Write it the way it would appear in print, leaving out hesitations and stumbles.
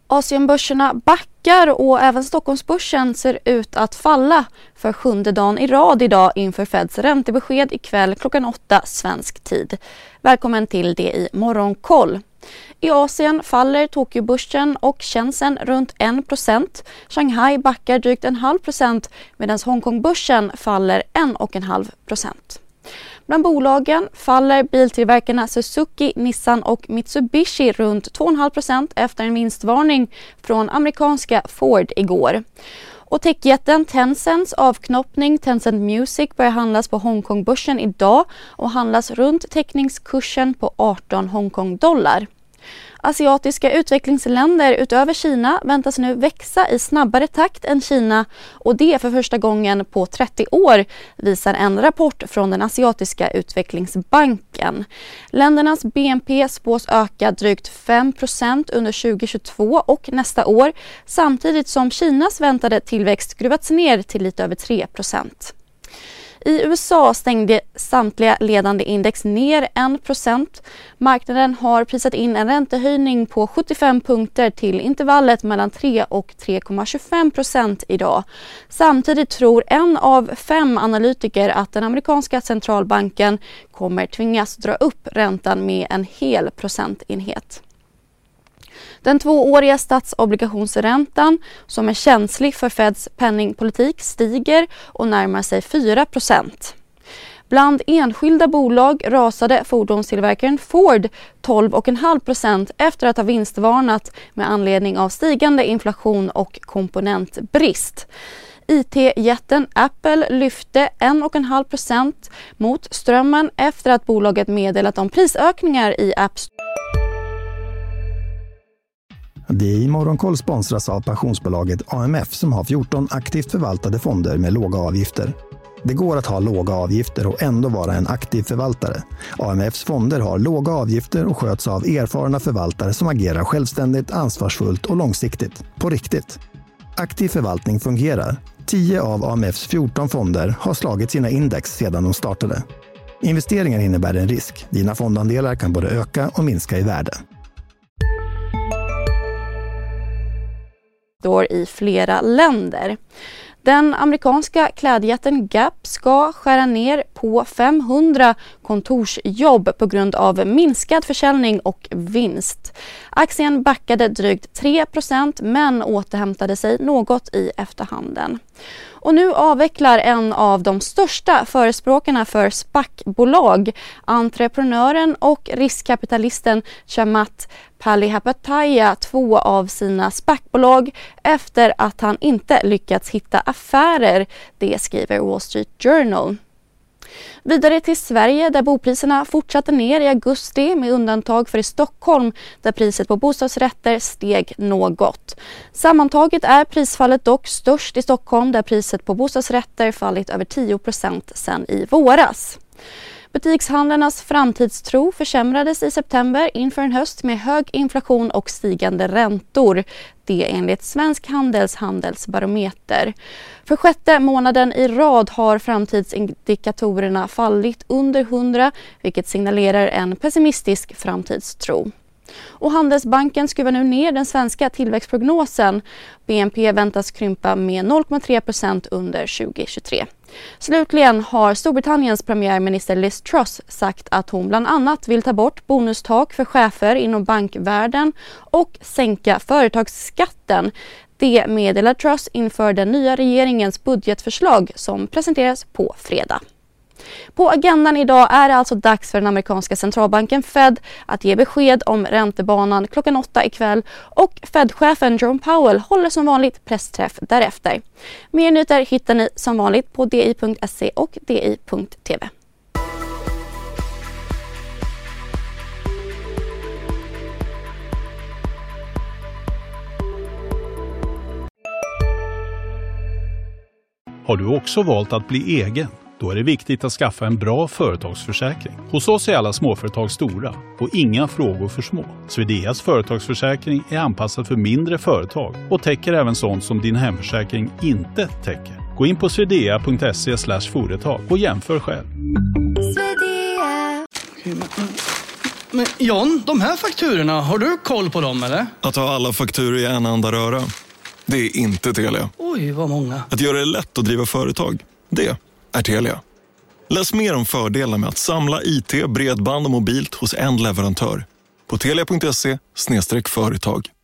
Asienbörserna backar och även Stockholmsbörsen ser ut att falla för 7:e dagen i rad idag inför Feds räntebesked ikväll klockan 8 svensk tid. Välkommen till det i Morgonkoll. I Asien faller Tokyobörsen och Shenzhen runt 1%. Shanghai backar drygt 0,5% medan Hongkongbörsen faller 1,5%. Bland bolagen faller biltillverkarna Suzuki, Nissan och Mitsubishi runt 2,5% efter en vinstvarning från amerikanska Ford igår. Och techjätten Tencents avknoppning Tencent Music börjar handlas på Hongkongbörsen idag och handlas runt teckningskursen på 18 Hongkongdollar. Asiatiska utvecklingsländer utöver Kina väntas nu växa i snabbare takt än Kina och det för första gången på 30 år visar en rapport från den asiatiska utvecklingsbanken. Ländernas BNP spås öka drygt 5% under 2022 och nästa år samtidigt som Kinas väntade tillväxt skruvats ner till lite över 3%. I USA stängde samtliga ledande index ner 1%. Marknaden har prisat in en räntehöjning på 75 punkter till intervallet mellan 3 och 3,25% idag. Samtidigt tror 1 av 5 analytiker att den amerikanska centralbanken kommer tvingas dra upp räntan med en hel procentenhet. Den 2-åriga statsobligationsräntan som är känslig för Feds penningpolitik stiger och närmar sig 4%. Bland enskilda bolag rasade fordonstillverkaren Ford 12,5% efter att ha vinstvarnat med anledning av stigande inflation och komponentbrist. IT-jätten Apple lyfte 1,5% mot strömmen efter att bolaget meddelat om prisökningar i App Store. Det i Morgonkoll sponsras av pensionsbolaget AMF som har 14 aktivt förvaltade fonder med låga avgifter. Det går att ha låga avgifter och ändå vara en aktiv förvaltare. AMFs fonder har låga avgifter och sköts av erfarna förvaltare som agerar självständigt, ansvarsfullt och långsiktigt. På riktigt. Aktiv förvaltning fungerar. 10 av AMFs 14 fonder har slagit sina index sedan de startade. Investeringen innebär en risk. Dina fondandelar kan både öka och minska i värde. I flera länder. Den amerikanska klädjätten Gap ska skära ner på 500 kontorsjobb på grund av minskad försäljning och vinst. Aktien backade drygt 3% men återhämtade sig något i efterhanden. Och nu avvecklar en av de största förespråkarna för SPAC-bolag, entreprenören och riskkapitalisten Chamath Palihapitiya 2 av sina SPAC-bolag efter att han inte lyckats hitta affärer, det skriver Wall Street Journal. Vidare till Sverige där bopriserna fortsatte ner i augusti med undantag för i Stockholm där priset på bostadsrätter steg något. Sammantaget är prisfallet dock störst i Stockholm där priset på bostadsrätter fallit över 10% sedan i våras. Butikshandlarnas framtidstro försämrades i september inför en höst med hög inflation och stigande räntor. Det enligt Svensk Handels handelsbarometer. För 6:e månaden i rad har framtidsindikatorerna fallit under 100 vilket signalerar en pessimistisk framtidstro. Och Handelsbanken skruvar nu ner den svenska tillväxtprognosen. BNP väntas krympa med 0,3% under 2023. Slutligen har Storbritanniens premiärminister Liz Truss sagt att hon bland annat vill ta bort bonustak för chefer inom bankvärlden och sänka företagsskatten. Det meddelar Truss inför den nya regeringens budgetförslag som presenteras på fredag. På agendan idag är det alltså dags för den amerikanska centralbanken Fed att ge besked om räntebanan klockan 8 ikväll och Fed-chefen Jerome Powell håller som vanligt pressträff därefter. Mer nyheter hittar ni som vanligt på di.se och di.tv. Har du också valt att bli egen? Då är det viktigt att skaffa en bra företagsförsäkring. Hos oss är alla småföretag stora och inga frågor för små. Swedeas företagsförsäkring är anpassad för mindre företag och täcker även sånt som din hemförsäkring inte täcker. Gå in på swedea.se/företag och jämför själv. Men John, de här fakturorna, har du koll på dem eller? Att ha alla fakturor i en enda röra, det är inte Telia. Oj, vad många. Att göra det lätt att driva företag, det är Telia. Läs mer om fördelar med att samla IT, bredband och mobilt hos en leverantör på telia.se/företag.